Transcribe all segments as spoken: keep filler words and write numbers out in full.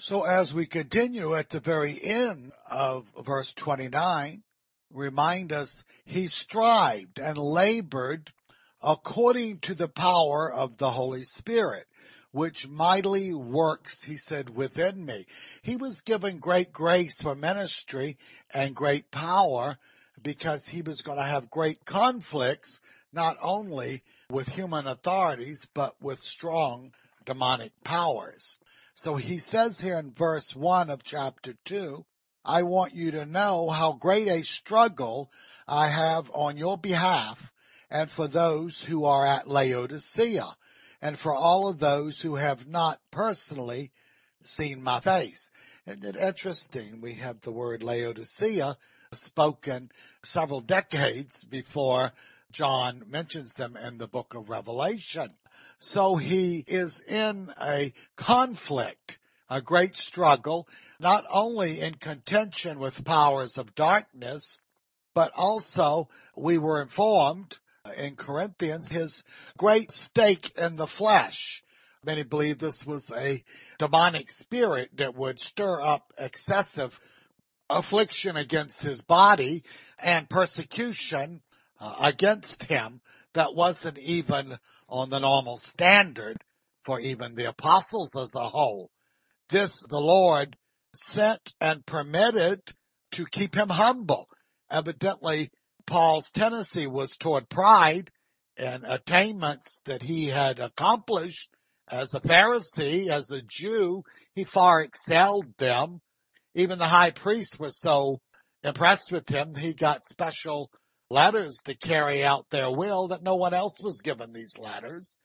So as we continue at the very end of verse twenty-nine, remind us he strived and labored according to the power of the Holy Spirit, which mightily works, he said, within me. He was given great grace for ministry and great power because he was going to have great conflicts, not only with human authorities, but with strong demonic powers. So he says here in verse one of chapter two, I want you to know how great a struggle I have on your behalf and for those who are at Laodicea and for all of those who have not personally seen my face. Isn't it interesting? We have the word Laodicea spoken several decades before John mentions them in the book of Revelation. So he is in a conflict, a great struggle, not only in contention with powers of darkness, but also we were informed in Corinthians his great stake in the flesh. Many believe this was a demonic spirit that would stir up excessive affliction against his body and persecution uh, against him that wasn't even on the normal standard for even the apostles as a whole. This the Lord sent and permitted to keep him humble. Evidently, Paul's tendency was toward pride and attainments that he had accomplished as a Pharisee, as a Jew. He far excelled them. Even the high priest was so impressed with him, he got special letters to carry out their will that no one else was given these letters.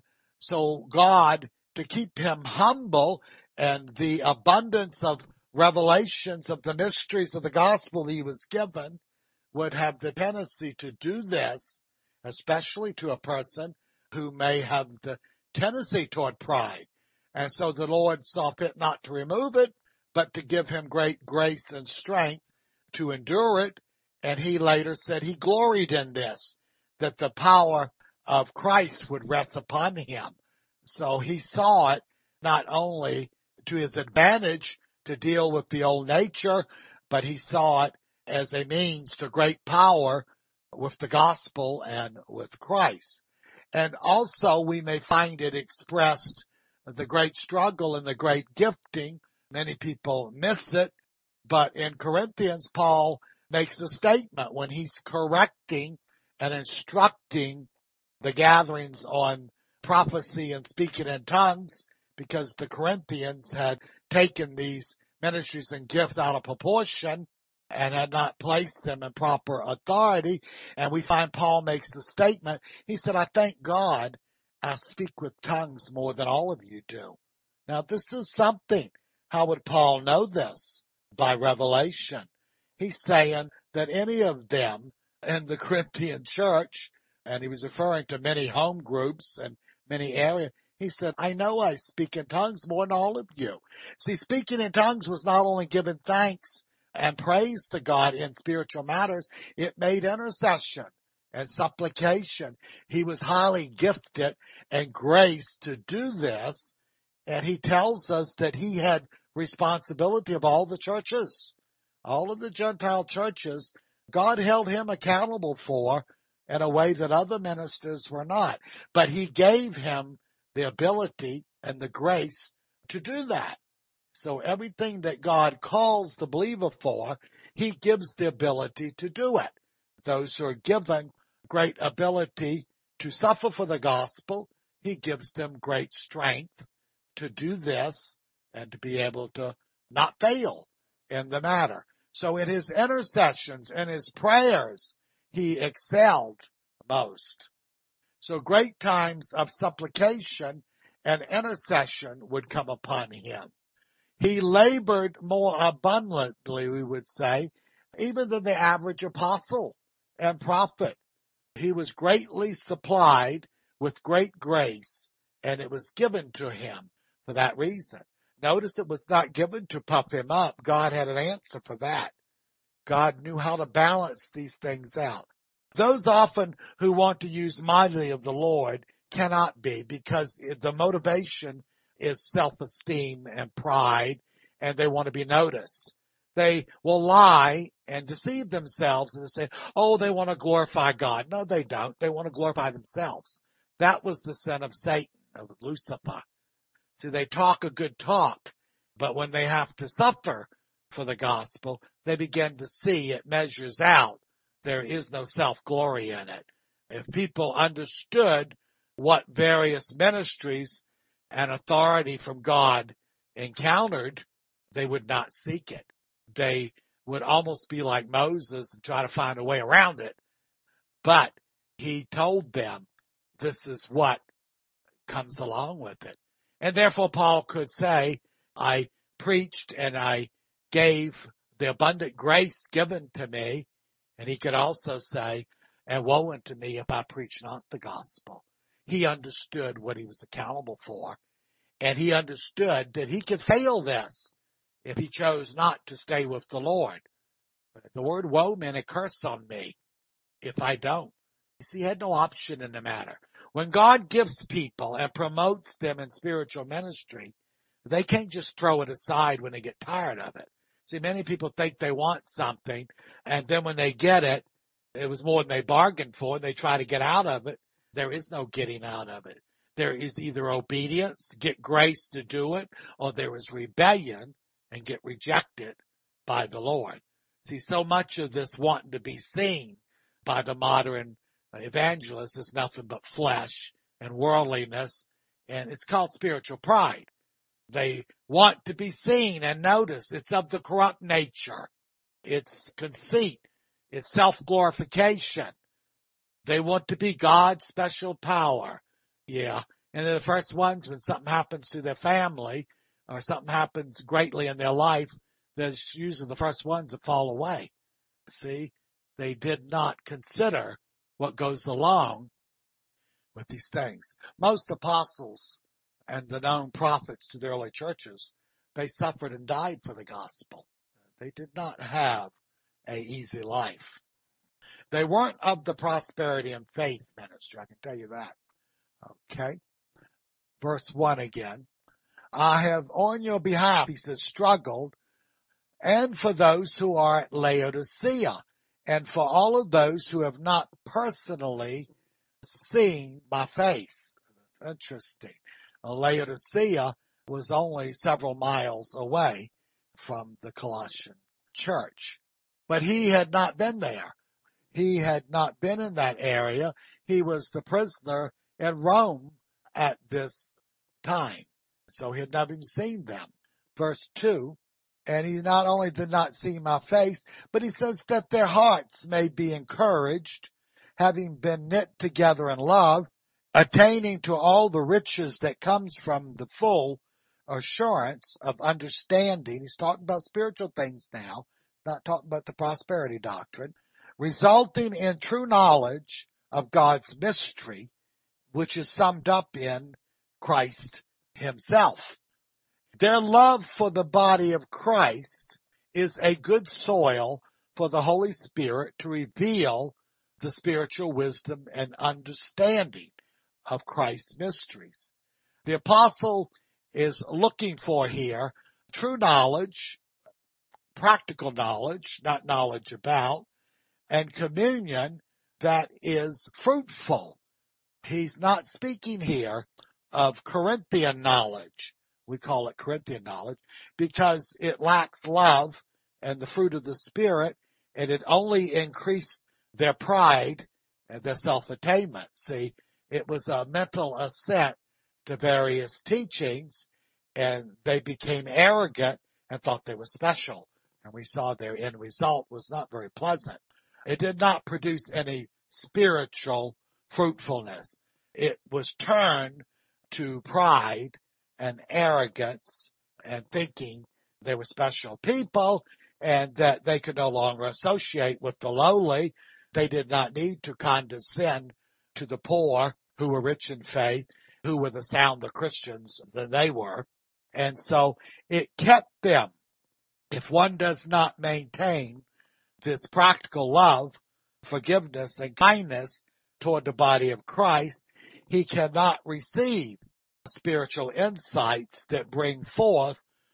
So God, to keep him humble and the abundance of revelations of the mysteries of the gospel he was given, would have the tendency to do this, especially to a person who may have the tendency toward pride. And so the Lord saw fit not to remove it, but to give him great grace and strength to endure it. And he later said he gloried in this, that the power of Christ would rest upon him. So he saw it not only to his advantage to deal with the old nature, but he saw it as a means to great power with the gospel and with Christ. And also we may find it expressed, the great struggle and the great gifting. Many people miss it, but in Corinthians, Paul makes a statement when he's correcting and instructing the gatherings on prophecy and speaking in tongues, because the Corinthians had taken these ministries and gifts out of proportion and had not placed them in proper authority. And we find Paul makes the statement. He said, I thank God I speak with tongues more than all of you do. Now, this is something. How would Paul know this? By revelation. He's saying that any of them in the Corinthian church, and he was referring to many home groups and many areas, he said, I know I speak in tongues more than all of you. See, speaking in tongues was not only giving thanks and praise to God in spiritual matters, it made intercession and supplication. He was highly gifted and graced to do this. And he tells us that he had responsibility of all the churches, all of the Gentile churches. God held him accountable for in a way that other ministers were not. But he gave him the ability and the grace to do that. So everything that God calls the believer for, he gives the ability to do it. Those who are given great ability to suffer for the gospel, he gives them great strength to do this and to be able to not fail in the matter. So in his intercessions and his prayers, he excelled most. So great times of supplication and intercession would come upon him. He labored more abundantly, we would say, even than the average apostle and prophet. He was greatly supplied with great grace, and it was given to him for that reason. Notice it was not given to puff him up. God had an answer for that. God knew how to balance these things out. Those often who want to use mightily of the Lord cannot be, because the motivation is self-esteem and pride and they want to be noticed. They will lie and deceive themselves and say, oh, they want to glorify God. No, they don't. They want to glorify themselves. That was the sin of Satan, of Lucifer. So they talk a good talk, but when they have to suffer for the gospel, they begin to see it measures out. There is no self-glory in it. If people understood what various ministries and authority from God encountered, they would not seek it. They would almost be like Moses and try to find a way around it. But he told them this is what comes along with it. And therefore Paul could say, I preached and I gave the abundant grace given to me. And he could also say, and woe unto me if I preach not the gospel. He understood what he was accountable for. And he understood that he could fail this if he chose not to stay with the Lord. The word woe meant a curse on me if I don't. You see, he had no option in the matter. When God gives people and promotes them in spiritual ministry, they can't just throw it aside when they get tired of it. See, many people think they want something, and then when they get it, it was more than they bargained for, and they try to get out of it. There is no getting out of it. There is either obedience, get grace to do it, or there is rebellion and get rejected by the Lord. See, so much of this wanting to be seen by the modern evangelist is nothing but flesh and worldliness, and it's called spiritual pride. They want to be seen and noticed. It's of the corrupt nature. It's conceit. It's self-glorification. They want to be God's special power. Yeah. And they're the first ones when something happens to their family or something happens greatly in their life, they're usually the first ones that fall away. See, they did not consider what goes along with these things. Most apostles and the known prophets to the early churches, they suffered and died for the gospel. They did not have an easy life. They weren't of the prosperity and faith ministry, I can tell you that. Okay. Verse one again. I have on your behalf, he says, struggled, and for those who are at Laodicea, and for all of those who have not personally seen my face. Interesting. Laodicea was only several miles away from the Colossian church, but he had not been there. He had not been in that area. He was the prisoner in Rome at this time, so he had not even seen them. Verse two, and he not only did not see my face, but he says that their hearts may be encouraged, having been knit together in love, attaining to all the riches that comes from the full assurance of understanding. He's talking about spiritual things now, not talking about the prosperity doctrine, resulting in true knowledge of God's mystery, which is summed up in Christ himself. Their love for the body of Christ is a good soil for the Holy Spirit to reveal the spiritual wisdom and understanding of Christ's mysteries. The apostle is looking for here true knowledge, practical knowledge, not knowledge about, and communion that is fruitful. He's not speaking here of Corinthian knowledge. We call it Corinthian knowledge because it lacks love and the fruit of the Spirit, and it only increased their pride and their self-attainment. See, it was a mental assent to various teachings, and they became arrogant and thought they were special. And we saw their end result was not very pleasant. It did not produce any spiritual fruitfulness. It was turned to pride and arrogance and thinking they were special people and that they could no longer associate with the lowly. They did not need to condescend to the poor who were rich in faith, who were the sounder Christians than they were. And so it kept them. If one does not maintain this practical love, forgiveness, and kindness toward the body of Christ, he cannot receive spiritual insights that bring forth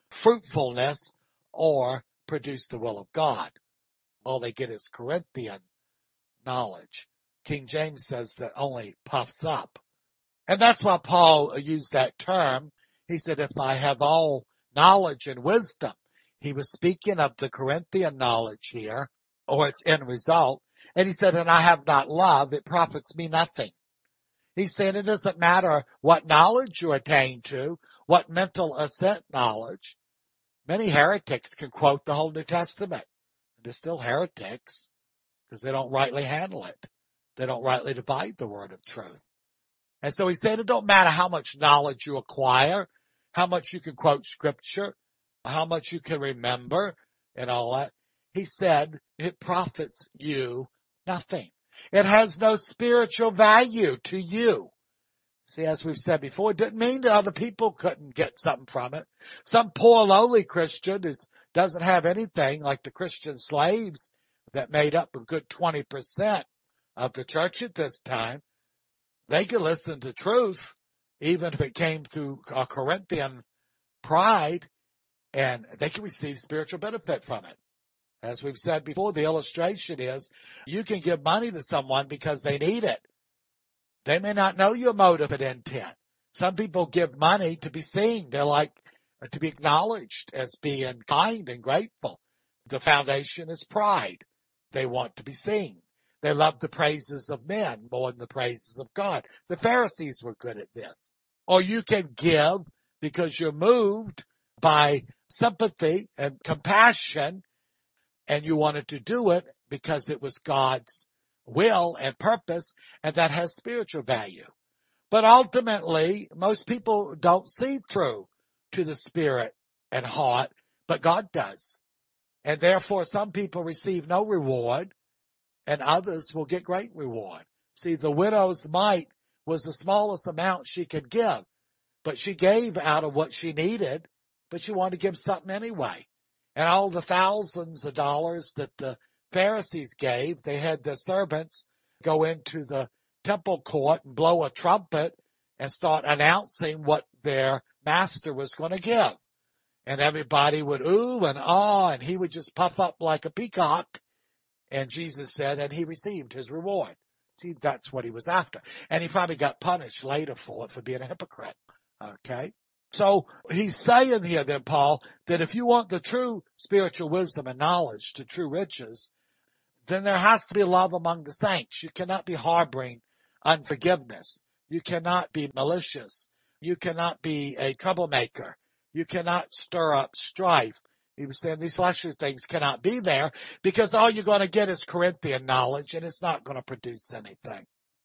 fruitfulness or produce the will of God. All they get is Corinthian knowledge. King James says that only puffs up. And that's why Paul used that term. He said, if I have all knowledge and wisdom, he was speaking of the Corinthian knowledge here, or its end result. And he said, and I have not love, it profits me nothing. He's saying it doesn't matter what knowledge you attain to, what mental assent knowledge. Many heretics can quote the whole New Testament. They're still heretics because they don't rightly handle it. They don't rightly divide the word of truth. And so he said it don't matter how much knowledge you acquire, how much you can quote scripture, how much you can remember and all that. He said it profits you nothing. It has no spiritual value to you. See, as we've said before, it didn't mean that other people couldn't get something from it. Some poor lowly Christian is, doesn't have anything like the Christian slaves that made up a good twenty percent of the church at this time. They could listen to truth, even if it came through a Corinthian pride, and they can receive spiritual benefit from it. As we've said before, the illustration is you can give money to someone because they need it. They may not know your motive and intent. Some people give money to be seen. They like to be acknowledged as being kind and grateful. The foundation is pride. They want to be seen. They love the praises of men more than the praises of God. The Pharisees were good at this. Or you can give because you're moved by sympathy and compassion, and you wanted to do it because it was God's will and purpose, and that has spiritual value. But ultimately, most people don't see through to the spirit and heart, but God does. And therefore, some people receive no reward, and others will get great reward. See, the widow's mite was the smallest amount she could give, but she gave out of what she needed, but she wanted to give something anyway. And all the thousands of dollars that the Pharisees gave, they had the servants go into the temple court and blow a trumpet and start announcing what their master was going to give. And everybody would ooh and ah, and he would just puff up like a peacock. And Jesus said, and he received his reward. See, that's what he was after. And he probably got punished later for it, for being a hypocrite. Okay? So he's saying here then, Paul, that if you want the true spiritual wisdom and knowledge to true riches, then there has to be love among the saints. You cannot be harboring unforgiveness. You cannot be malicious. You cannot be a troublemaker. You cannot stir up strife. He was saying these fleshly things cannot be there because all you're going to get is Corinthian knowledge, and it's not going to produce anything.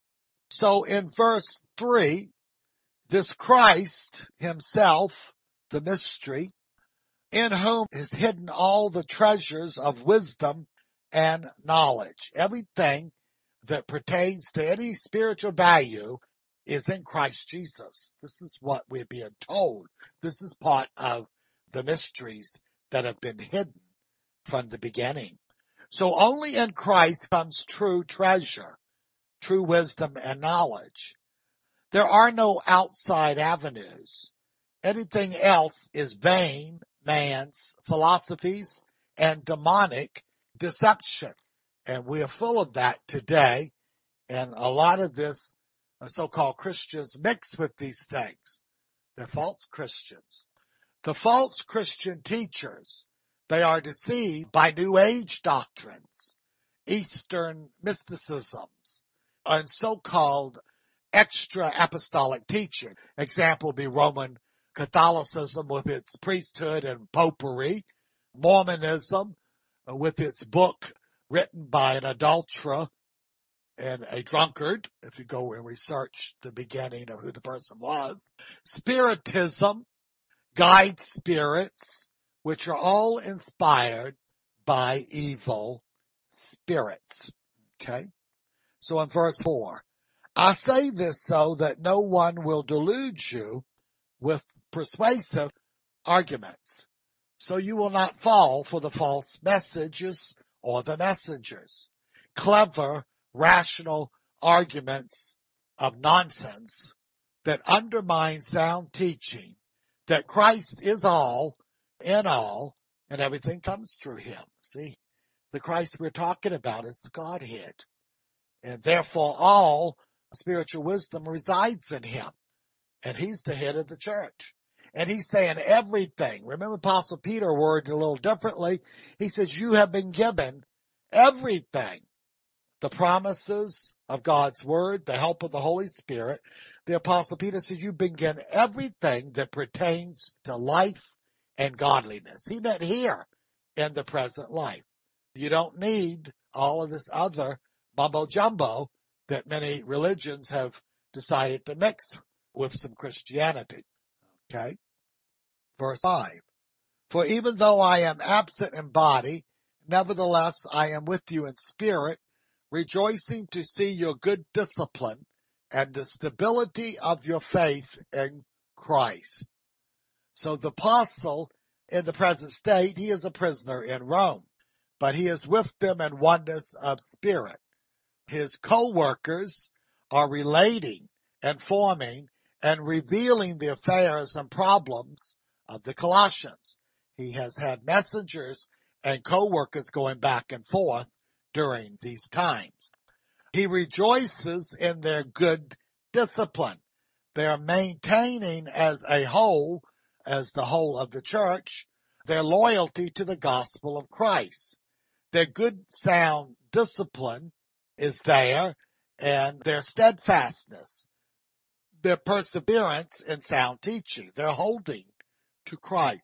So in verse three, this Christ himself, the mystery, in whom is hidden all the treasures of wisdom and knowledge. Everything that pertains to any spiritual value is in Christ Jesus. This is what we're being told. This is part of the mysteries that have been hidden from the beginning. So only in Christ comes true treasure, true wisdom and knowledge. There are no outside avenues. Anything else is vain, man's philosophies, and demonic deception. And we are full of that today. And a lot of this so-called Christians mix with these things. They're false Christians. The false Christian teachers, they are deceived by New Age doctrines, Eastern mysticisms, and so-called extra apostolic teaching. Example would be Roman Catholicism with its priesthood and popery, Mormonism with its book written by an adulterer and a drunkard, if you go and research the beginning of who the person was, Spiritism, guide spirits, which are all inspired by evil spirits. Okay? So in verse four, I say this so that no one will delude you with persuasive arguments, so you will not fall for the false messages or the messengers. Clever, rational arguments of nonsense that undermine sound teaching, that Christ is all in all, and everything comes through him. See, the Christ we're talking about is the Godhead. And therefore all spiritual wisdom resides in him. And he's the head of the church. And he's saying everything. Remember Apostle Peter worded a little differently. He says, you have been given everything. The promises of God's word, the help of the Holy Spirit. The Apostle Peter says, you've been given everything that pertains to life and godliness. He meant here in the present life. You don't need all of this other mumbo jumbo that many religions have decided to mix with some Christianity. Okay. Verse five. For even though I am absent in body, nevertheless I am with you in spirit, rejoicing to see your good discipline and the stability of your faith in Christ. So the apostle in the present state, he is a prisoner in Rome, but he is with them in oneness of spirit. His co-workers are relating and forming and revealing the affairs and problems of the Colossians. He has had messengers and co-workers going back and forth during these times. He rejoices in their good discipline. They are maintaining as a whole, as the whole of the church, their loyalty to the gospel of Christ. Their good sound discipline is there, and their steadfastness, their perseverance in sound teaching. They're holding to Christ.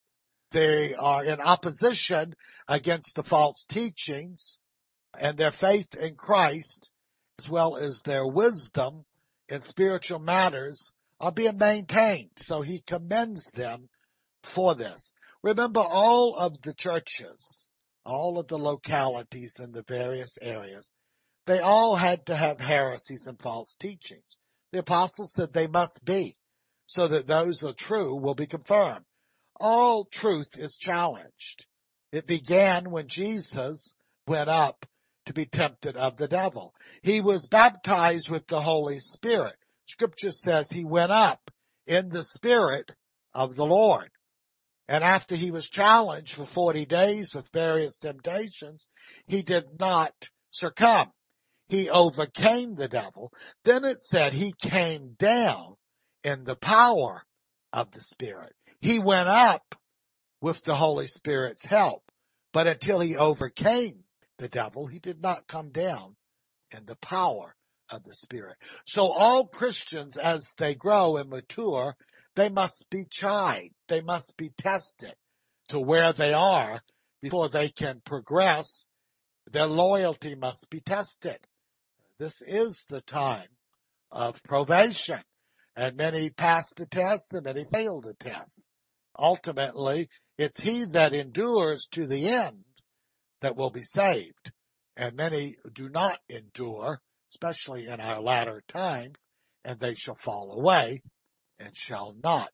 They are in opposition against the false teachings, and their faith in Christ, as well as their wisdom in spiritual matters, are being maintained. So he commends them for this. Remember, all of the churches, all of the localities in the various areas, they all had to have heresies and false teachings. The apostles said they must be, so that those are true will be confirmed. All truth is challenged. It began when Jesus went up to be tempted of the devil. He was baptized with the Holy Spirit. Scripture says he went up in the Spirit of the Lord. And after he was challenged for forty days with various temptations, he did not succumb. He overcame the devil. Then it said he came down in the power of the Spirit. He went up with the Holy Spirit's help. But until he overcame the devil, he did not come down in the power of the Spirit. So all Christians, as they grow and mature, they must be tried. They must be tested to where they are before they can progress. Their loyalty must be tested. This is the time of probation, and many pass the test and many fail the test. Ultimately, it's he that endures to the end that will be saved, and many do not endure, especially in our latter times, and they shall fall away and shall not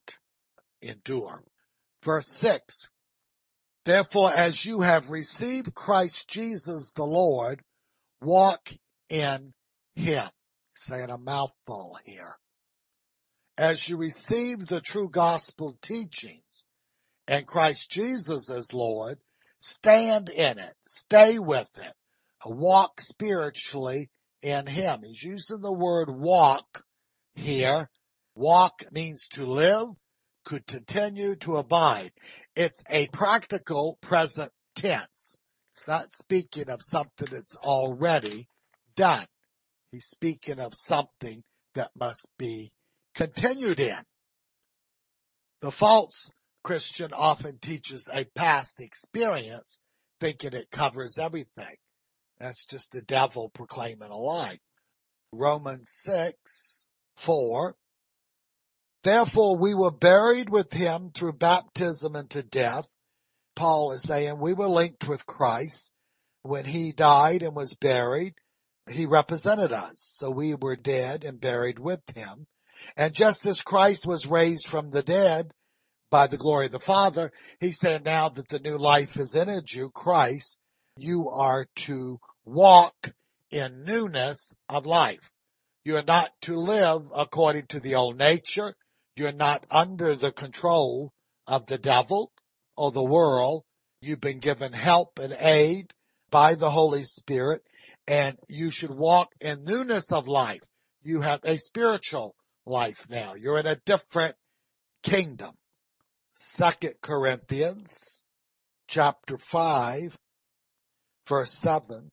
endure. Verse six, therefore as you have received Christ Jesus the Lord, walk in him. Saying a mouthful here. As you receive the true gospel teachings and Christ Jesus as Lord, stand in it, stay with it, walk spiritually in him. He's using the word walk here. Walk means to live, could continue to abide. It's a practical present tense. It's not speaking of something that's already done. He's speaking of something that must be continued in. The false Christian often teaches a past experience, thinking it covers everything. That's just the devil proclaiming a lie. Romans six, four. Therefore we were buried with him through baptism into death. Paul is saying we were linked with Christ. When he died and was buried, he represented us. So we were dead and buried with him. And just as Christ was raised from the dead by the glory of the Father, he said now that the new life has entered you, Christ, you are to walk in newness of life. You are not to live according to the old nature. You're not under the control of the devil. of the world. You've been given help and aid by the Holy Spirit, and you should walk in newness of life. You have a spiritual life now. You're in a different kingdom. Second Corinthians chapter five, verse seven.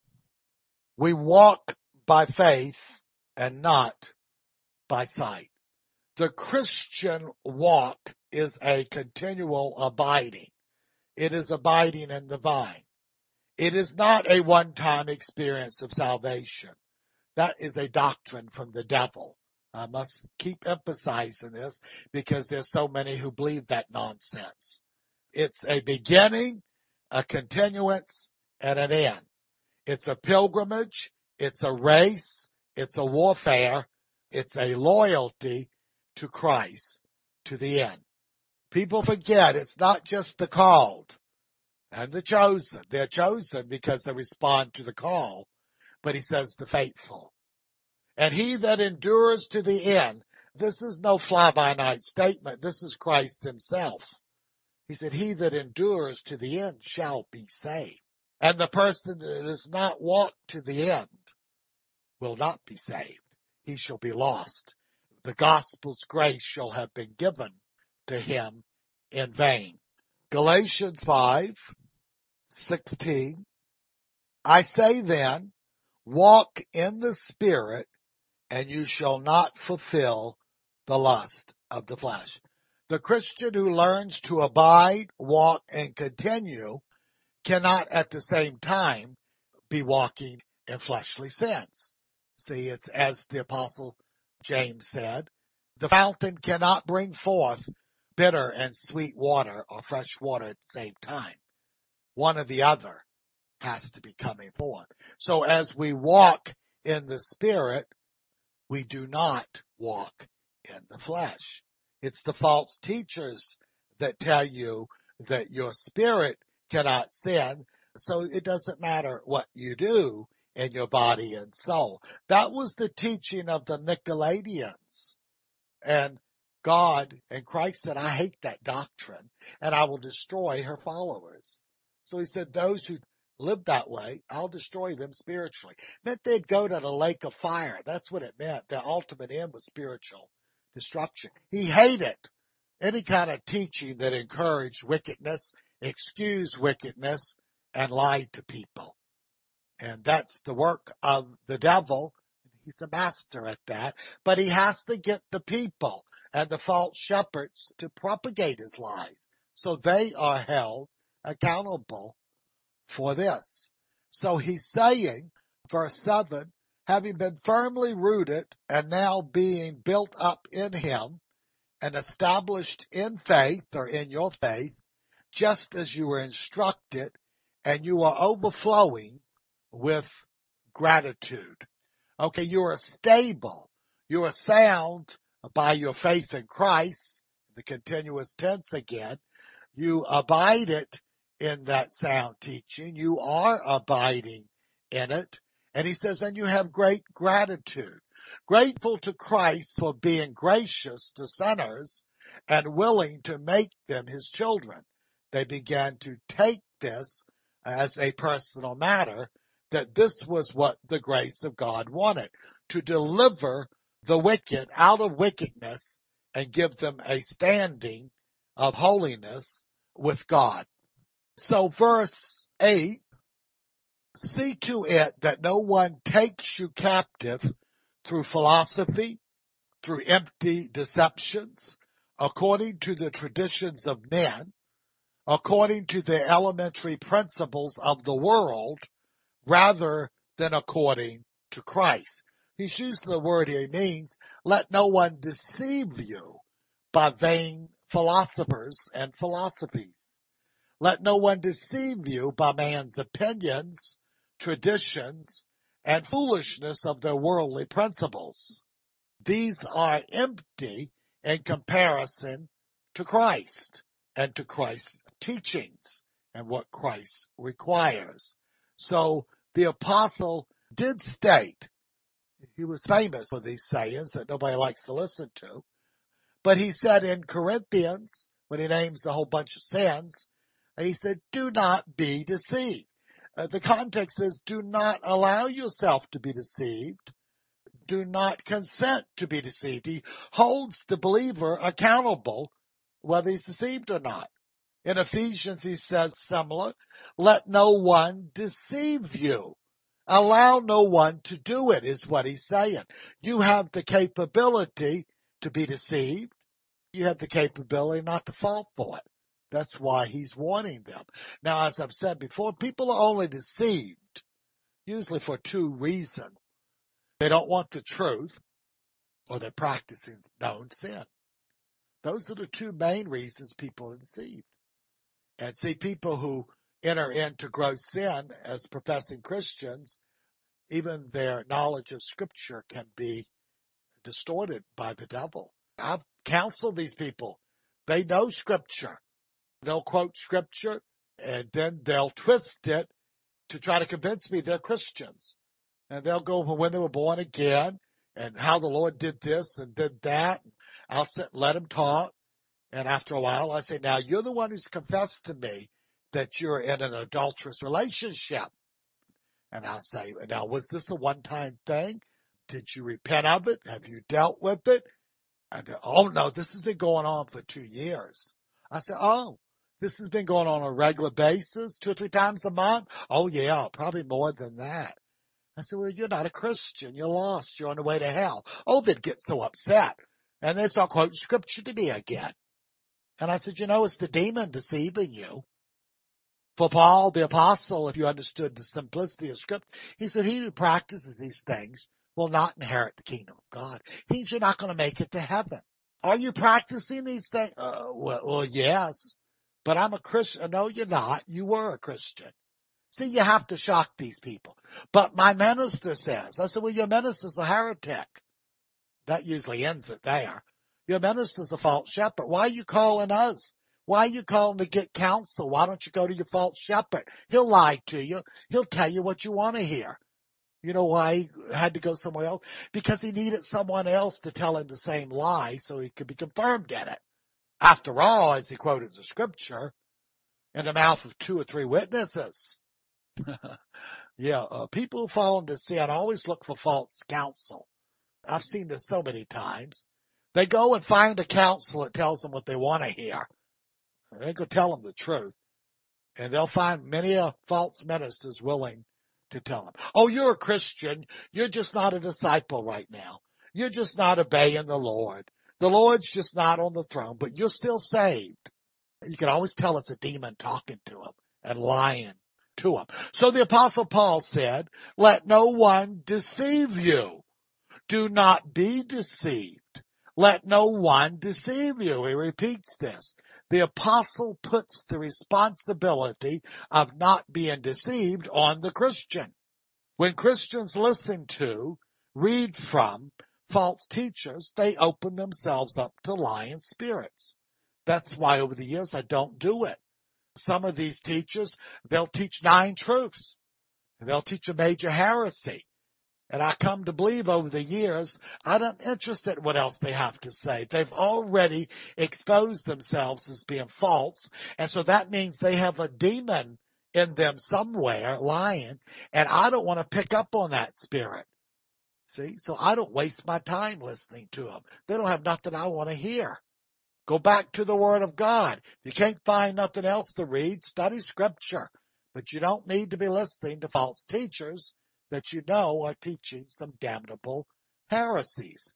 We walk by faith and not by sight. The Christian walk is a continual abiding. It is abiding in the vine. It is not a one-time experience of salvation. That is a doctrine from the devil. I must keep emphasizing this because there's so many who believe that nonsense. It's a beginning, a continuance, and an end. It's a pilgrimage. It's a race. It's a warfare. It's a loyalty to Christ to the end. People forget it's not just the called and the chosen. They're chosen because they respond to the call. But he says the faithful. And he that endures to the end, this is no fly-by-night statement. This is Christ himself. He said, he that endures to the end shall be saved. And the person that does not walk to the end will not be saved. He shall be lost. The gospel's grace shall have been given to him in vain. Galatians five sixteen. I say then, walk in the Spirit, and you shall not fulfill the lust of the flesh. The Christian who learns to abide, walk, and continue cannot at the same time be walking in fleshly sins. See, it's as the Apostle James said, the fountain cannot bring forth bitter and sweet water or fresh water at the same time. One or the other has to be coming forth. So as we walk in the Spirit, we do not walk in the flesh. It's the false teachers that tell you that your spirit cannot sin, so it doesn't matter what you do in your body and soul. That was the teaching of the Nicolaitans. And God and Christ said, I hate that doctrine, and I will destroy her followers. So he said, those who live that way, I'll destroy them spiritually. It meant they'd go to the lake of fire. That's what it meant. The ultimate end was spiritual destruction. He hated any kind of teaching that encouraged wickedness, excused wickedness, and lied to people. And that's the work of the devil. He's a master at that. But he has to get the people and the false shepherds to propagate his lies. So they are held accountable for this. So he's saying, verse seven, having been firmly rooted and now being built up in him and established in faith or in your faith, just as you were instructed, and you are overflowing with gratitude. Okay, you are stable. You are sound by your faith in Christ, the continuous tense again. You abide it in that sound teaching. You are abiding in it. And he says, and you have great gratitude. Grateful to Christ for being gracious to sinners and willing to make them his children. They began to take this as a personal matter, that this was what the grace of God wanted, to deliver the wicked out of wickedness and give them a standing of holiness with God. So verse eight, see to it that no one takes you captive through philosophy, through empty deceptions, according to the traditions of men, according to the elementary principles of the world, rather than according to Christ. He's using the word here. He means, let no one deceive you by vain philosophers and philosophies. Let no one deceive you by man's opinions, traditions, and foolishness of their worldly principles. These are empty in comparison to Christ and to Christ's teachings and what Christ requires. So the apostle did state, he was famous for these sayings that nobody likes to listen to, but he said in Corinthians, when he names a whole bunch of sins, And he said, do not be deceived. Uh, the context is, do not allow yourself to be deceived. Do not consent to be deceived. He holds the believer accountable whether he's deceived or not. In Ephesians, he says similar, let no one deceive you. Allow no one to do it, is what he's saying. You have the capability to be deceived. You have the capability not to fall for it. That's why he's warning them. Now, as I've said before, people are only deceived, usually for two reasons. They don't want the truth, or they're practicing known sin. Those are the two main reasons people are deceived. And see, people who enter into gross sin as professing Christians, even their knowledge of Scripture can be distorted by the devil. I've counseled these people. They know Scripture. They'll quote Scripture, and then they'll twist it to try to convince me they're Christians. And they'll go for when they were born again, and how the Lord did this and did that. I'll sit, let them talk. And after a while, I say, now you're the one who's confessed to me that you're in an adulterous relationship. And I'll say, now, was this a one-time thing? Did you repent of it? Have you dealt with it? And, oh, no, this has been going on for two years. I said, oh, this has been going on on a regular basis, two or three times a month? Oh, yeah, probably more than that. I said, well, you're not a Christian. You're lost. You're on the way to hell. Oh, they'd get so upset. And they start quoting Scripture to me again. And I said, you know, it's the demon deceiving you. For Paul, the apostle, if you understood the simplicity of Scripture, he said, he who practices these things will not inherit the kingdom of God. He means you're not going to make it to heaven. Are you practicing these things? Uh, well, well, yes. But I'm a Christian. No, you're not. You were a Christian. See, you have to shock these people. But my minister says, I said, well, your minister's a heretic. That usually ends it there. Your minister's a false shepherd. Why are you calling us? Why are you calling to get counsel? Why don't you go to your false shepherd? He'll lie to you. He'll tell you what you want to hear. You know why he had to go somewhere else? Because he needed someone else to tell him the same lie so he could be confirmed in it. After all, as he quoted the Scripture, in the mouth of two or three witnesses. yeah, uh, people who fall into sin always look for false counsel. I've seen this so many times. They go and find a counsel that tells them what they want to hear. They go tell them the truth. And they'll find many a false ministers willing to tell them, oh, you're a Christian. You're just not a disciple right now. You're just not obeying the Lord. The Lord's just not on the throne, but you're still saved. You can always tell it's a demon talking to him and lying to him. So the Apostle Paul said, let no one deceive you. Do not be deceived. Let no one deceive you. He repeats this. The apostle puts the responsibility of not being deceived on the Christian. When Christians listen to, read from false teachers, they open themselves up to lying spirits. That's why over the years I don't do it. Some of these teachers, they'll teach nine truths. They'll teach a major heresy. And I come to believe over the years, I'm not interested in what else they have to say. They've already exposed themselves as being false. And so that means they have a demon in them somewhere lying. And I don't want to pick up on that spirit. See, so I don't waste my time listening to them. They don't have nothing I want to hear. Go back to the Word of God. If you can't find nothing else to read, study Scripture. But you don't need to be listening to false teachers that you know are teaching some damnable heresies.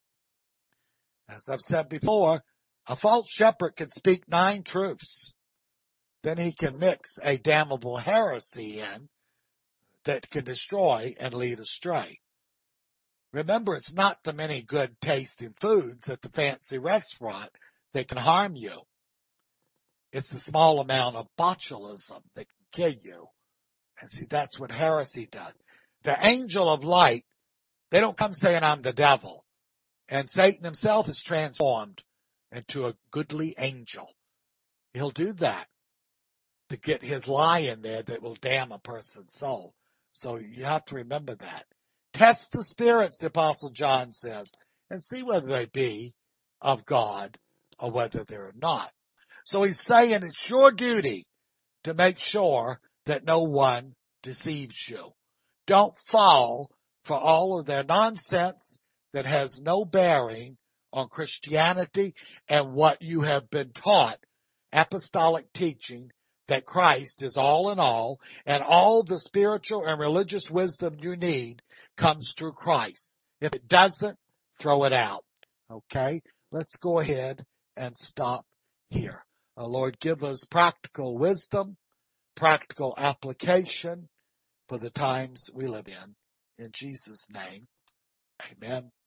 As I've said before, a false shepherd can speak nine truths. Then he can mix a damnable heresy in that can destroy and lead astray. Remember, it's not the many good tasting foods at the fancy restaurant that can harm you. It's the small amount of botulism that can kill you. And see, that's what heresy does. The angel of light, they don't come saying I'm the devil. And Satan himself is transformed into a goodly angel. He'll do that to get his lie in there that will damn a person's soul. So you have to remember that. Test the spirits, the Apostle John says, and see whether they be of God or whether they're not. So he's saying it's your duty to make sure that no one deceives you. Don't fall for all of their nonsense that has no bearing on Christianity and what you have been taught, apostolic teaching that Christ is all in all, and all the spiritual and religious wisdom you need comes through Christ. If it doesn't, throw it out. Okay? Let's go ahead and stop here. Uh, Lord, give us practical wisdom, practical application for the times we live in. In Jesus' name, amen.